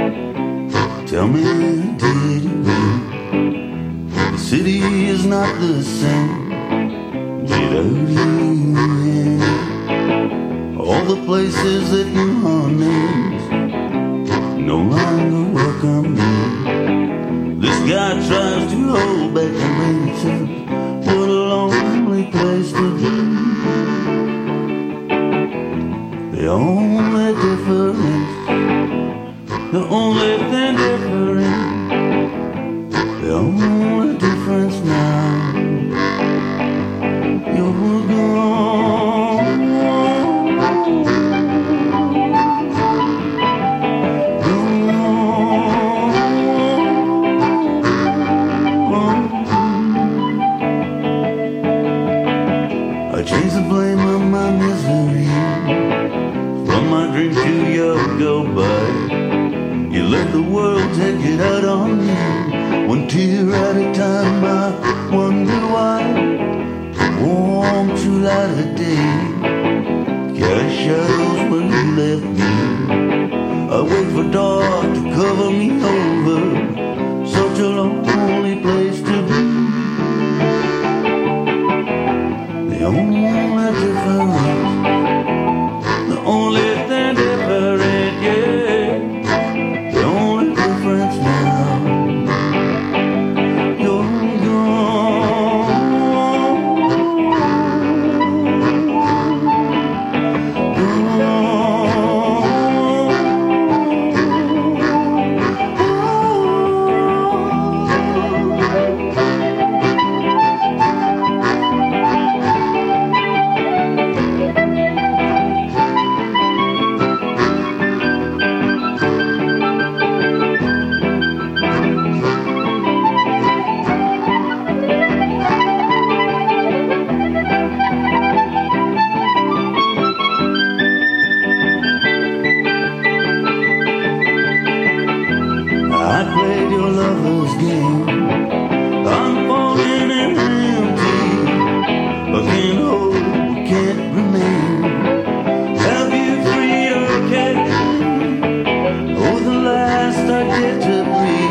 Tell me, did you win? The city is not the same without you. All the places that knew our names no longer welcome me. This guy tries to hold back the rain. What a lonely place to be. The only difference, the only thing different, the only difference now, you're gone. I chase the blame of my misery from my dreams too young to go by. You let the world take it out on me, one tear at a time. I wonder why. Warm true light of day cast shadows when you left me. I wait for dark to cover me over. Such a lonely place to be. The only difference, the only thing different, yeah. The only difference now, you're gone. I played your lover's game. I'm falling in empty. I can't hold, can't remain. Have you freed or can't? Oh, the last I get to breathe.